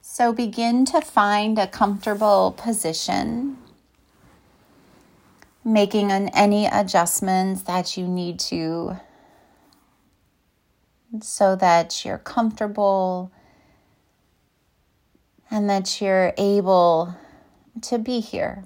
So begin to find a comfortable position, making any adjustments that you need to so that you're comfortable and that you're able to be here.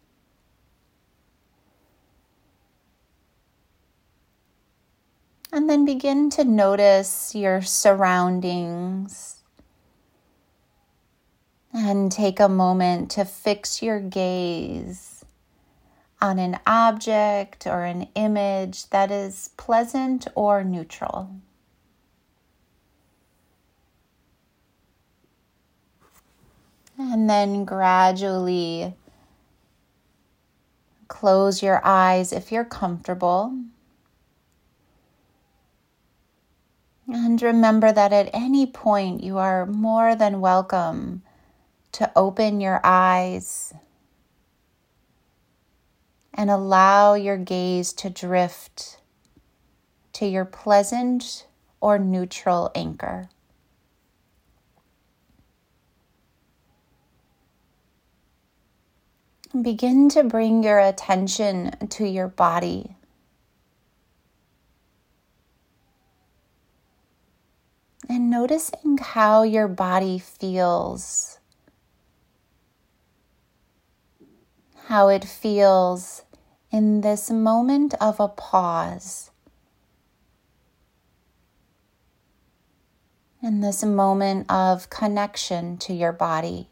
And then begin to notice your surroundings and take a moment to fix your gaze on an object or an image that is pleasant or neutral. And then gradually close your eyes if you're comfortable. And remember that at any point you are more than welcome to open your eyes and allow your gaze to drift to your pleasant or neutral anchor. Begin to bring your attention to your body. And noticing how your body feels. How it feels in this moment of a pause. In this moment of connection to your body.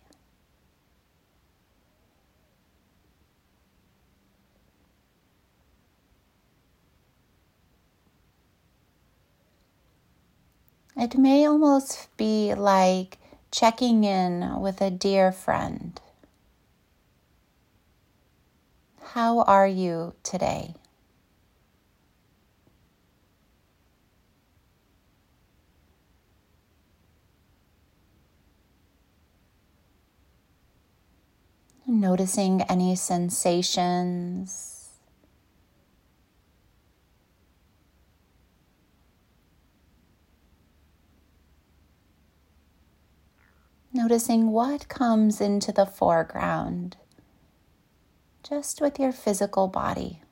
It may almost be like checking in with a dear friend. How are you today? Noticing any sensations. Noticing what comes into the foreground, just with your physical body.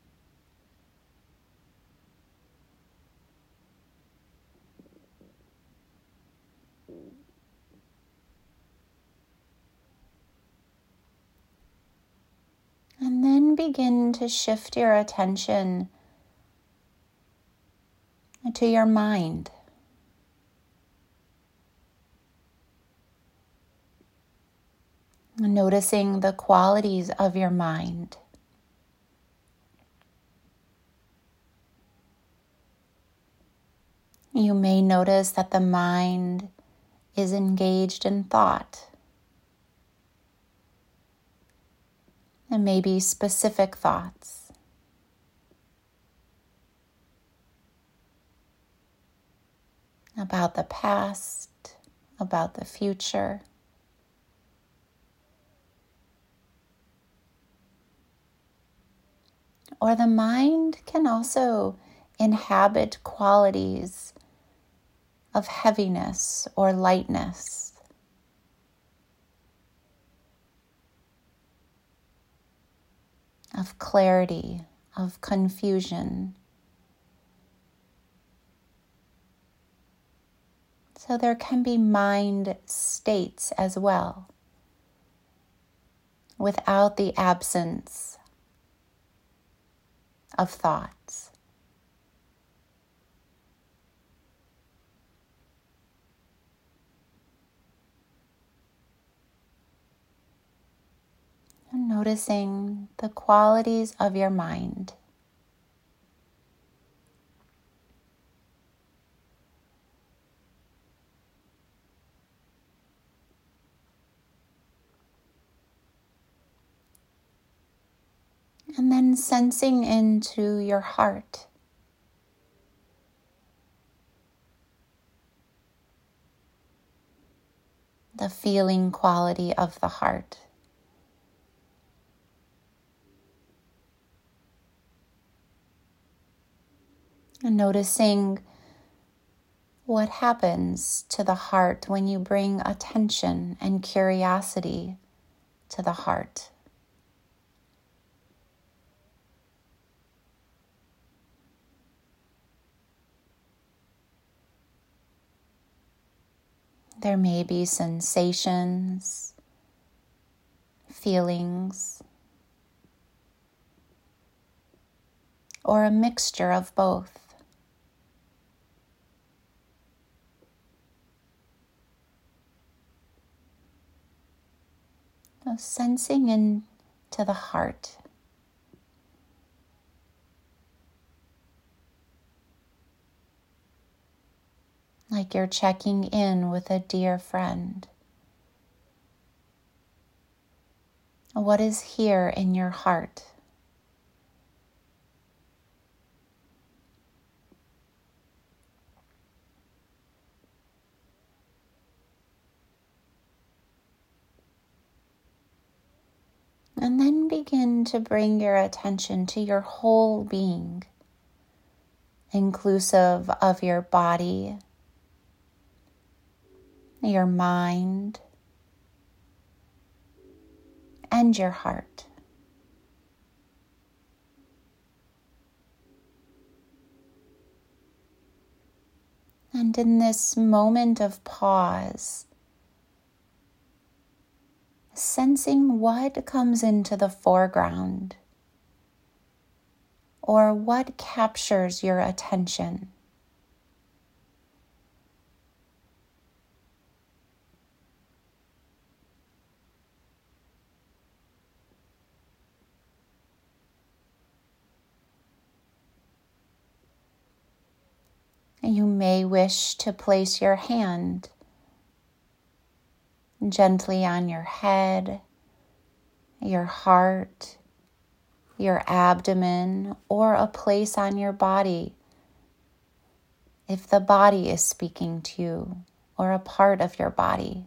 And then begin to shift your attention to your mind. Noticing the qualities of your mind. You may notice that the mind is engaged in thought. And maybe specific thoughts. About the past, about the future. Or the mind can also inhabit qualities of heaviness or lightness. Of clarity, of confusion. So there can be mind states as well, without the absence of thoughts. And noticing the qualities of your mind. And then sensing into your heart. The feeling quality of the heart. And noticing What happens to the heart when you bring attention and curiosity to the heart? There may be sensations, feelings, or a mixture of both. So sensing into the heart. Like you're checking in with a dear friend. What is here in your heart? And then begin to bring your attention to your whole being, inclusive of your body, your mind, and your heart. And in this moment of pause, sensing what comes into the foreground or what captures your attention. You may wish to place your hand gently on your head, your heart, your abdomen, or a place on your body if the body is speaking to you or a part of your body.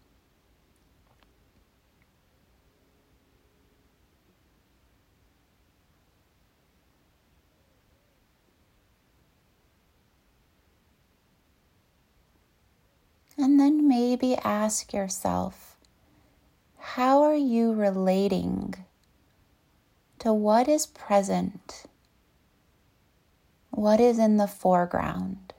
And then maybe ask yourself, how are you relating to what is present? What is in the foreground?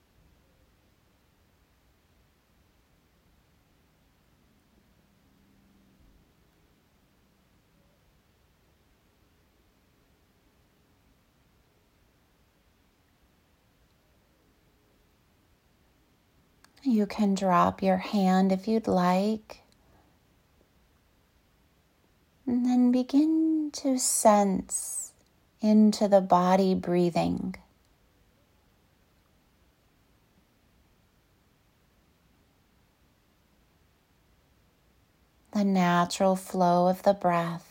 You can drop your hand if you'd like, and then begin to sense into the body breathing. The natural flow of the breath.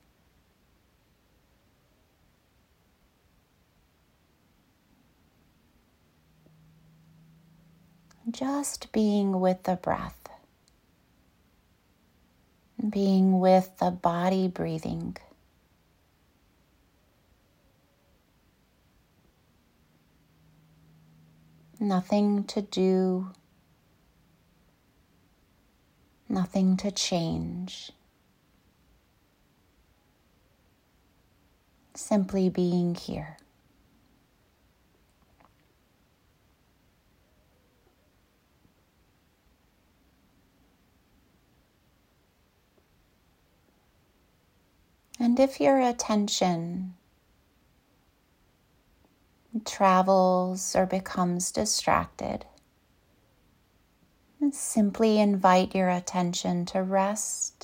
Just being with the breath, being with the body breathing. Nothing to do, nothing to change. Simply being here. And if your attention travels or becomes distracted, simply invite your attention to rest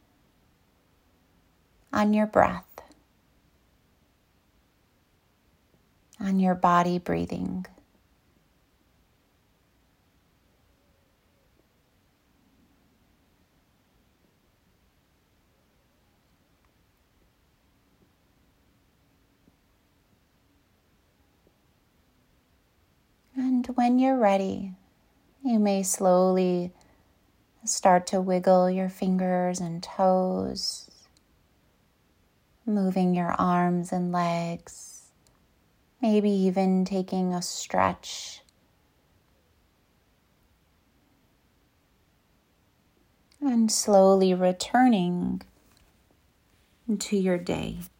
on your breath, on your body breathing. And when you're ready, you may slowly start to wiggle your fingers and toes, moving your arms and legs, maybe even taking a stretch and slowly returning to your day.